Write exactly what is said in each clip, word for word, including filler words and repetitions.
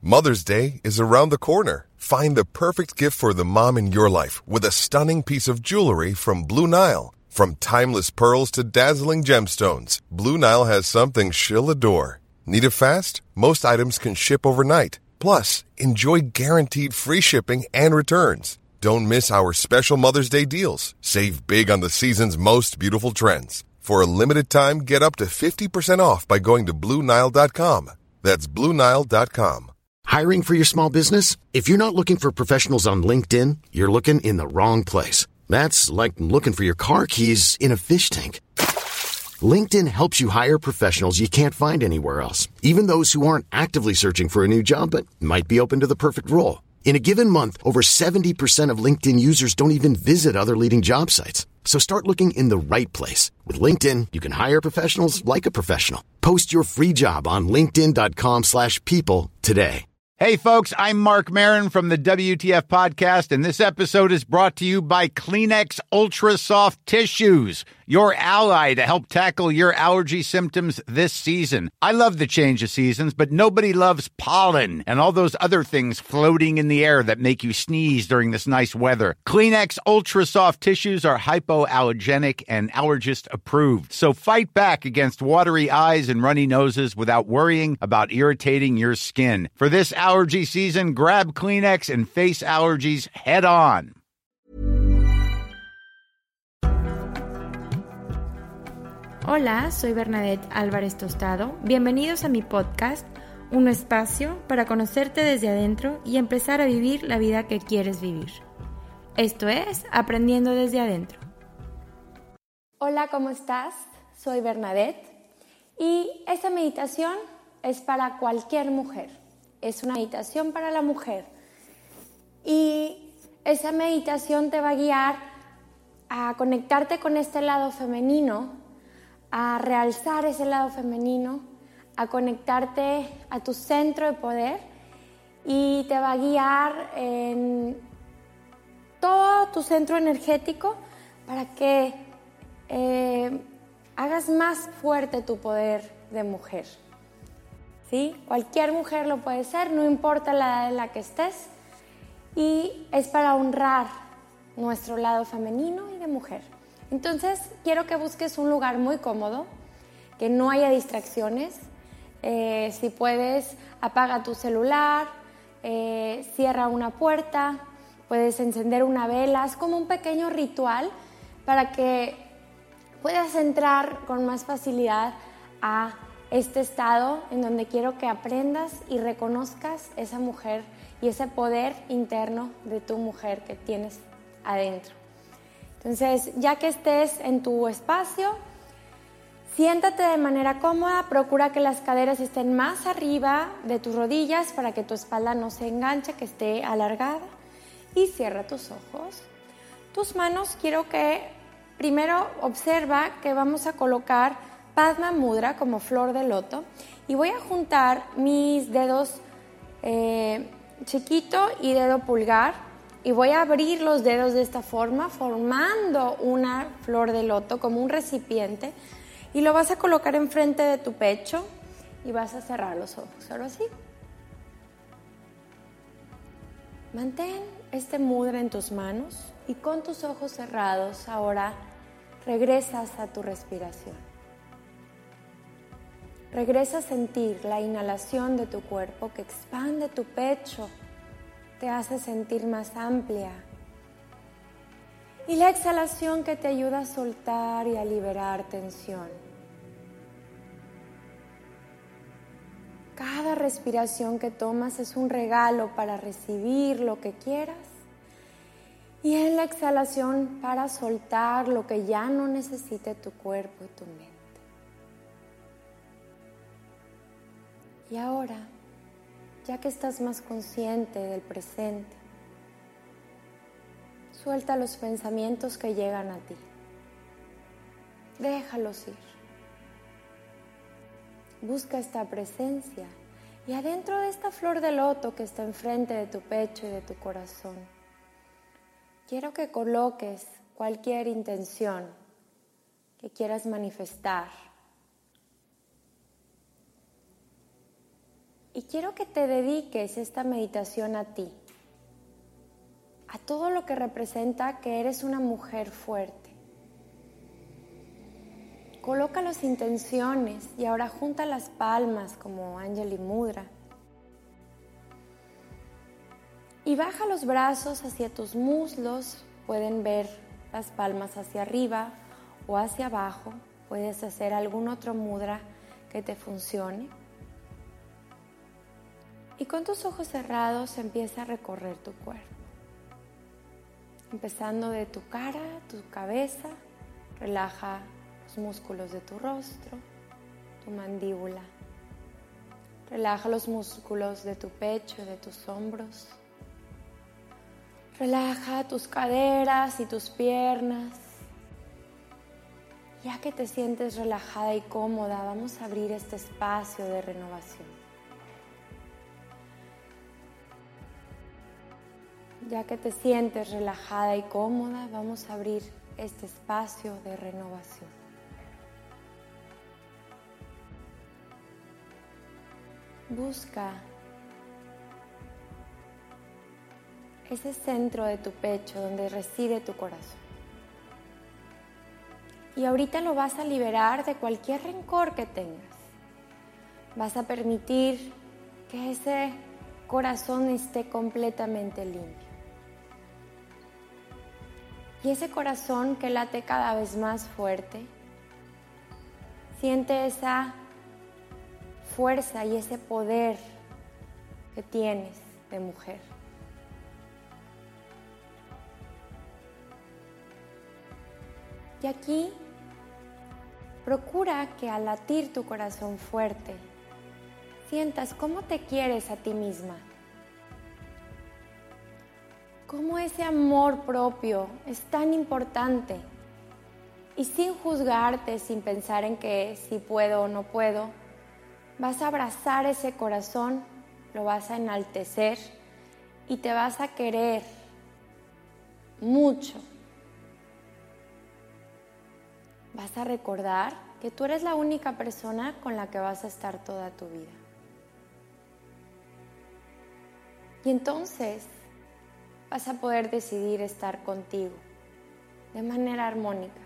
Mother's Day is around the corner. Find the perfect gift for the mom in your life with a stunning piece of jewelry from Blue Nile. From timeless pearls to dazzling gemstones, Blue Nile has something she'll adore. Need it fast? Most items can ship overnight. Plus, enjoy guaranteed free shipping and returns. Don't miss our special Mother's Day deals. Save big on the season's most beautiful trends. For a limited time, get up to fifty percent off by going to Blue Nile dot com. That's Blue Nile dot com. Hiring for your small business? If you're not looking for professionals on LinkedIn, you're looking in the wrong place. That's like looking for your car keys in a fish tank. LinkedIn helps you hire professionals you can't find anywhere else, even those who aren't actively searching for a new job but might be open to the perfect role. In a given month, over seventy percent of LinkedIn users don't even visit other leading job sites. So start looking in the right place. With LinkedIn, you can hire professionals like a professional. Post your free job on linkedin dot com slash people today. Hey, folks, I'm Mark Maron from the W T F Podcast, and this episode is brought to you by Kleenex Ultra Soft Tissues, your ally to help tackle your allergy symptoms this season. I love the change of seasons, but nobody loves pollen and all those other things floating in the air that make you sneeze during this nice weather. Kleenex Ultra Soft Tissues are hypoallergenic and allergist approved, so fight back against watery eyes and runny noses without worrying about irritating your skin. For this allergy season, grab Kleenex and face allergies head on. Hola, soy Bernadette Álvarez Tostado. Bienvenidos a mi podcast, un espacio para conocerte desde adentro y empezar a vivir la vida que quieres vivir. Esto es Aprendiendo desde adentro. Hola, ¿cómo estás? Soy Bernadette y esta meditación es para cualquier mujer. Es una meditación para la mujer y esa meditación te va a guiar a conectarte con este lado femenino, a realzar ese lado femenino, a conectarte a tu centro de poder y te va a guiar en todo tu centro energético para que eh, hagas más fuerte tu poder de mujer. ¿Sí? Cualquier mujer lo puede ser, no importa la edad en la que estés, y es para honrar nuestro lado femenino y de mujer. Entonces, quiero que busques un lugar muy cómodo, que no haya distracciones. Eh, si puedes, apaga tu celular, eh, cierra una puerta, puedes encender una vela. Es como un pequeño ritual para que puedas entrar con más facilidad a este estado en donde quiero que aprendas y reconozcas esa mujer y ese poder interno de tu mujer que tienes adentro. Entonces, ya que estés en tu espacio, siéntate de manera cómoda, procura que las caderas estén más arriba de tus rodillas para que tu espalda no se enganche, que esté alargada, y cierra tus ojos. Tus manos, quiero que primero observa que vamos a colocar Padma Mudra como flor de loto y voy a juntar mis dedos eh, chiquito y dedo pulgar y voy a abrir los dedos de esta forma formando una flor de loto como un recipiente y lo vas a colocar enfrente de tu pecho y vas a cerrar los ojos, ahora sí. Mantén este mudra en tus manos y con tus ojos cerrados ahora regresas a tu respiración. Regresa a sentir la inhalación de tu cuerpo que expande tu pecho, te hace sentir más amplia. Y la exhalación que te ayuda a soltar y a liberar tensión. Cada respiración que tomas es un regalo para recibir lo que quieras. Y en la exhalación para soltar lo que ya no necesite tu cuerpo y tu mente. Y ahora, ya que estás más consciente del presente, suelta los pensamientos que llegan a ti. Déjalos ir. Busca esta presencia y adentro de esta flor de loto que está enfrente de tu pecho y de tu corazón, quiero que coloques cualquier intención que quieras manifestar. Y quiero que te dediques esta meditación a ti, a todo lo que representa que eres una mujer fuerte. Coloca las intenciones y ahora junta las palmas como Anjali Mudra. Y baja los brazos hacia tus muslos, pueden ver las palmas hacia arriba o hacia abajo. Puedes hacer algún otro mudra que te funcione. Y con tus ojos cerrados empieza a recorrer tu cuerpo. Empezando de tu cara, tu cabeza, relaja los músculos de tu rostro, tu mandíbula. Relaja los músculos de tu pecho y de tus hombros. Relaja tus caderas y tus piernas. Ya que te sientes relajada y cómoda, vamos a abrir este espacio de renovación. Ya que te sientes relajada y cómoda, vamos a abrir este espacio de renovación. Busca ese centro de tu pecho donde reside tu corazón. Y ahorita lo vas a liberar de cualquier rencor que tengas. Vas a permitir que ese corazón esté completamente limpio. Y ese corazón que late cada vez más fuerte, siente esa fuerza y ese poder que tienes de mujer. Y aquí procura que al latir tu corazón fuerte, sientas cómo te quieres a ti misma. Cómo ese amor propio es tan importante. Y sin juzgarte, sin pensar en que si puedo o no puedo, vas a abrazar ese corazón, lo vas a enaltecer y te vas a querer mucho. Vas a recordar que tú eres la única persona con la que vas a estar toda tu vida. Y entonces vas a poder decidir estar contigo de manera armónica.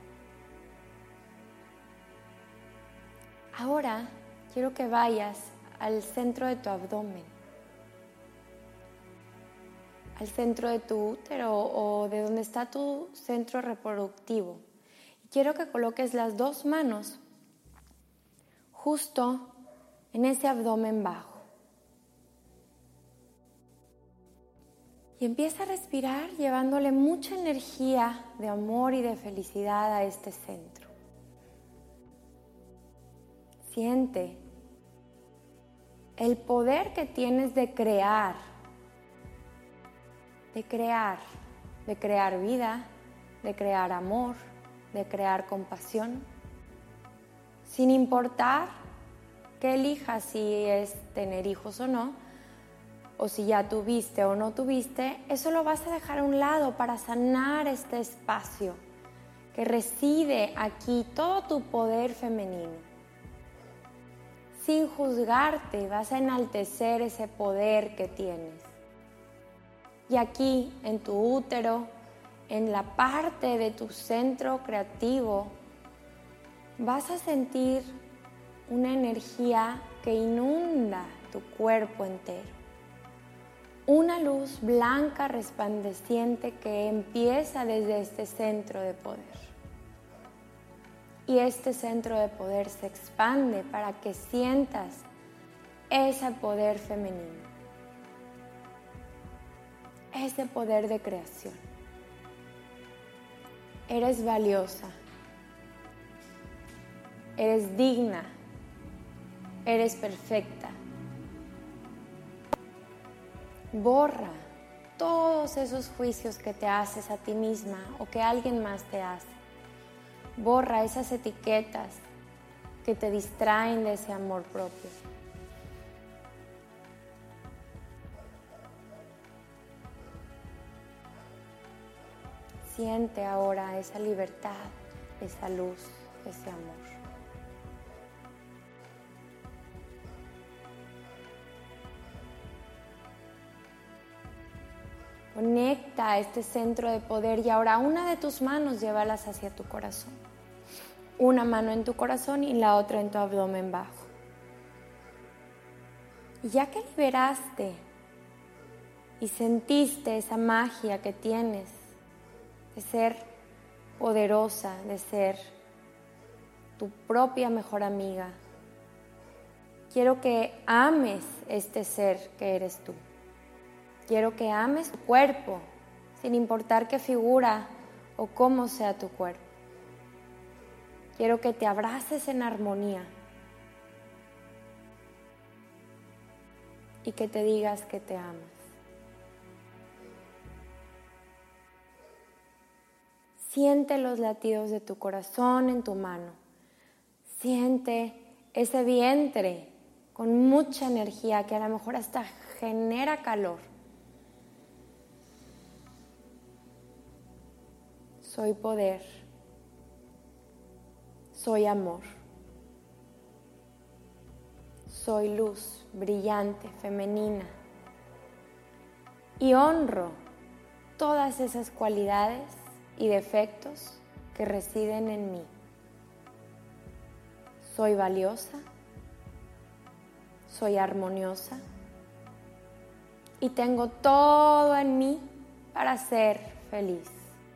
Ahora quiero que vayas al centro de tu abdomen, al centro de tu útero o de donde está tu centro reproductivo. Y quiero que coloques las dos manos justo en ese abdomen bajo. Y empieza a respirar llevándole mucha energía de amor y de felicidad a este centro. Siente el poder que tienes de crear, de crear, de crear vida, de crear amor, de crear compasión, sin importar que elijas si es tener hijos o no, o si ya tuviste o no tuviste, eso lo vas a dejar a un lado para sanar este espacio que reside aquí, todo tu poder femenino. Sin juzgarte, vas a enaltecer ese poder que tienes. Y aquí, en tu útero, en la parte de tu centro creativo, vas a sentir una energía que inunda tu cuerpo entero. Una luz blanca resplandeciente que empieza desde este centro de poder. Y este centro de poder se expande para que sientas ese poder femenino, ese poder de creación. Eres valiosa, eres digna, eres perfecta. Borra todos esos juicios que te haces a ti misma o que alguien más te hace. Borra esas etiquetas que te distraen de ese amor propio. Siente ahora esa libertad, esa luz, ese amor. Conecta a este centro de poder y ahora una de tus manos llévalas hacia tu corazón. Una mano en tu corazón y la otra en tu abdomen bajo. Y ya que liberaste y sentiste esa magia que tienes de ser poderosa, de ser tu propia mejor amiga, quiero que ames este ser que eres tú. Quiero que ames tu cuerpo, sin importar qué figura o cómo sea tu cuerpo. Quiero que te abraces en armonía y que te digas que te amas. Siente los latidos de tu corazón en tu mano. Siente ese vientre con mucha energía que a lo mejor hasta genera calor. Soy poder. Soy amor. Soy luz brillante, femenina. Y honro todas esas cualidades y defectos que residen en mí. Soy valiosa. Soy armoniosa. Y tengo todo en mí para ser feliz.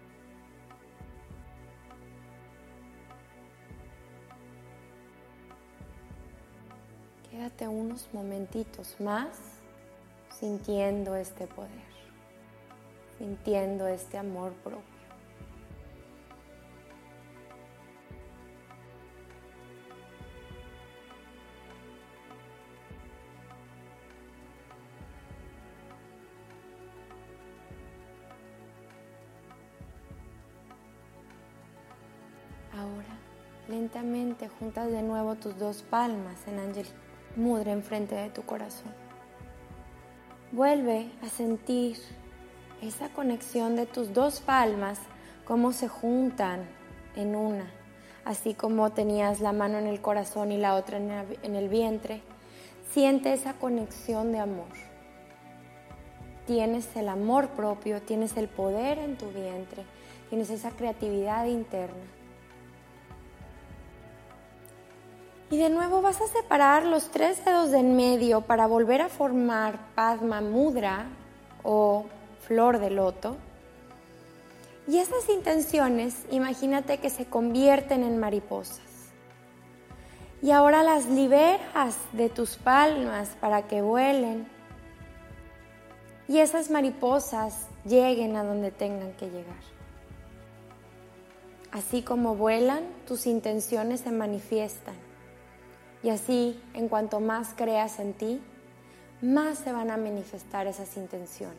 Quédate unos momentitos más sintiendo este poder, sintiendo este amor propio. Ahora, lentamente juntas de nuevo tus dos palmas en Angel Mudra enfrente de tu corazón. Vuelve a sentir esa conexión de tus dos palmas, cómo se juntan en una, así como tenías la mano en el corazón y la otra en el vientre. Siente esa conexión de amor. Tienes el amor propio, tienes el poder en tu vientre, tienes esa creatividad interna. Y de nuevo vas a separar los tres dedos de en medio para volver a formar Padma Mudra o flor de loto. Y esas intenciones, imagínate que se convierten en mariposas. Y ahora las liberas de tus palmas para que vuelen. Y esas mariposas lleguen a donde tengan que llegar. Así como vuelan, tus intenciones se manifiestan. Y así, en cuanto más creas en ti, más se van a manifestar esas intenciones.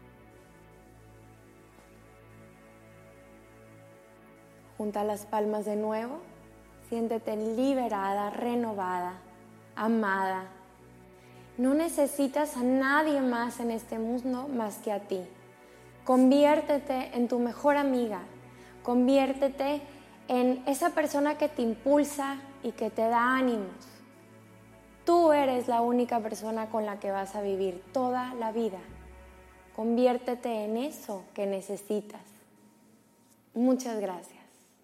Junta las palmas de nuevo, siéntete liberada, renovada, amada. No necesitas a nadie más en este mundo más que a ti. Conviértete en tu mejor amiga, conviértete en esa persona que te impulsa y que te da ánimos. Tú eres la única persona con la que vas a vivir toda la vida. Conviértete en eso que necesitas. Muchas gracias.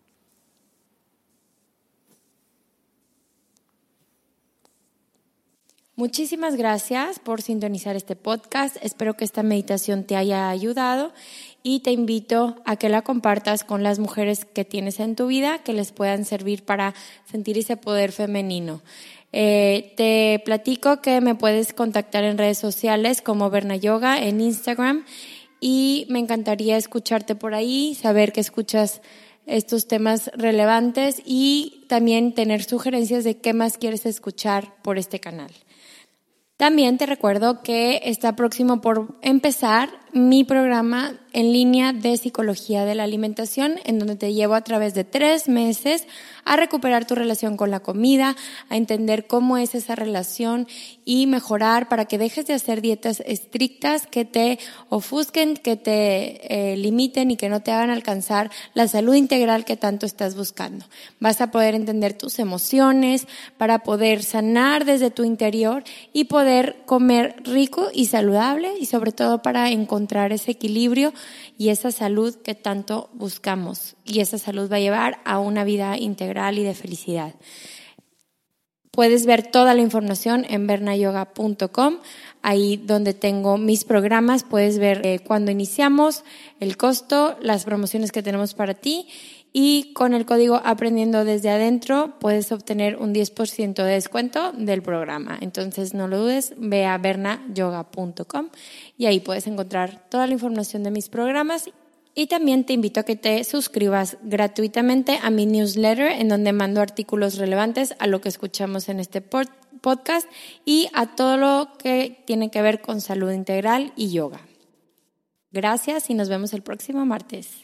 Muchísimas gracias por sintonizar este podcast. Espero que esta meditación te haya ayudado y te invito a que la compartas con las mujeres que tienes en tu vida, que les puedan servir para sentir ese poder femenino. Eh, te platico que me puedes contactar en redes sociales como Berna Yoga en Instagram y me encantaría escucharte por ahí, saber que escuchas estos temas relevantes y también tener sugerencias de qué más quieres escuchar por este canal. También te recuerdo que está próximo por empezar mi programa en línea de psicología de la alimentación, en donde te llevo a través de tres meses a recuperar tu relación con la comida, a entender cómo es esa relación y mejorar para que dejes de hacer dietas estrictas que te ofusquen, que te eh, limiten y que no te hagan alcanzar la salud integral que tanto estás buscando. Vas a poder entender tus emociones para poder sanar desde tu interior y poder comer rico y saludable y sobre todo para encontrar encontrar ese equilibrio y esa salud que tanto buscamos. Y esa salud va a llevar a una vida integral y de felicidad. Puedes ver toda la información en berna yoga punto com, ahí donde tengo mis programas. Puedes ver eh, cuándo iniciamos, el costo, las promociones que tenemos para ti, y con el código Aprendiendo Desde Adentro puedes obtener un diez por ciento de descuento del programa. Entonces no lo dudes, ve a berna yoga punto com y ahí puedes encontrar toda la información de mis programas. Y también te invito a que te suscribas gratuitamente a mi newsletter, en donde mando artículos relevantes a lo que escuchamos en este podcast y a todo lo que tiene que ver con salud integral y yoga. Gracias y nos vemos el próximo martes.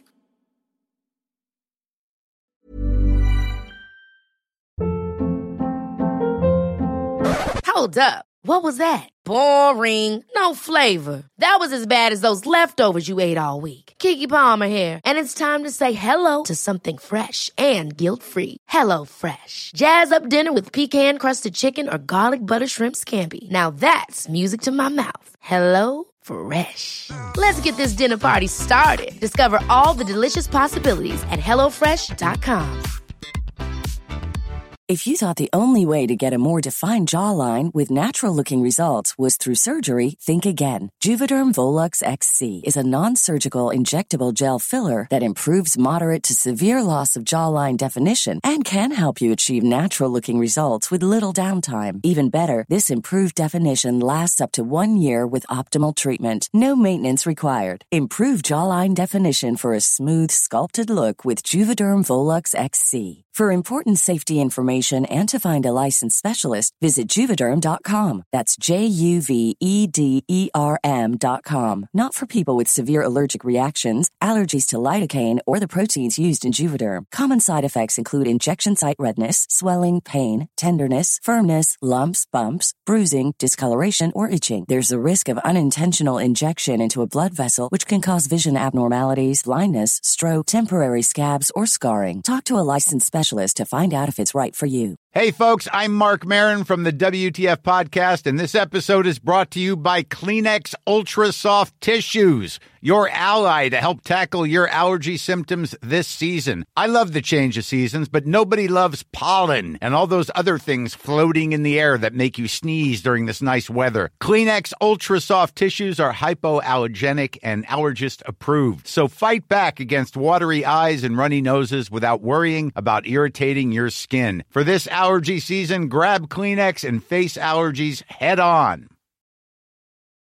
Hold up. What was that? Boring. No flavor. That was as bad as those leftovers you ate all week. Keke Palmer here, and it's time to say hello to something fresh and guilt-free. Hello Fresh. Jazz up dinner with pecan-crusted chicken or garlic butter shrimp scampi. Now that's music to my mouth. Hello Fresh. Let's get this dinner party started. Discover all the delicious possibilities at hello fresh dot com. If you thought the only way to get a more defined jawline with natural-looking results was through surgery, think again. Juvederm Volux X C is a non-surgical injectable gel filler that improves moderate to severe loss of jawline definition and can help you achieve natural-looking results with little downtime. Even better, this improved definition lasts up to one year with optimal treatment. No maintenance required. Improve jawline definition for a smooth, sculpted look with Juvederm Volux X C. For important safety information and to find a licensed specialist, visit Juvederm dot com. That's J U V E D E R M dot com. Not for people with severe allergic reactions, allergies to lidocaine, or the proteins used in Juvederm. Common side effects include injection site redness, swelling, pain, tenderness, firmness, lumps, bumps, bruising, discoloration, or itching. There's a risk of unintentional injection into a blood vessel, which can cause vision abnormalities, blindness, stroke, temporary scabs, or scarring. Talk to a licensed specialist to find out if it's right for you. Hey folks, I'm Mark Maron from the W T F podcast, and this episode is brought to you by Kleenex Ultra Soft Tissues, your ally to help tackle your allergy symptoms this season. I love the change of seasons, but nobody loves pollen and all those other things floating in the air that make you sneeze during this nice weather. Kleenex Ultra Soft Tissues are hypoallergenic and allergist approved, so fight back against watery eyes and runny noses without worrying about irritating your skin. For this allergy season, grab Kleenex and face allergies head on.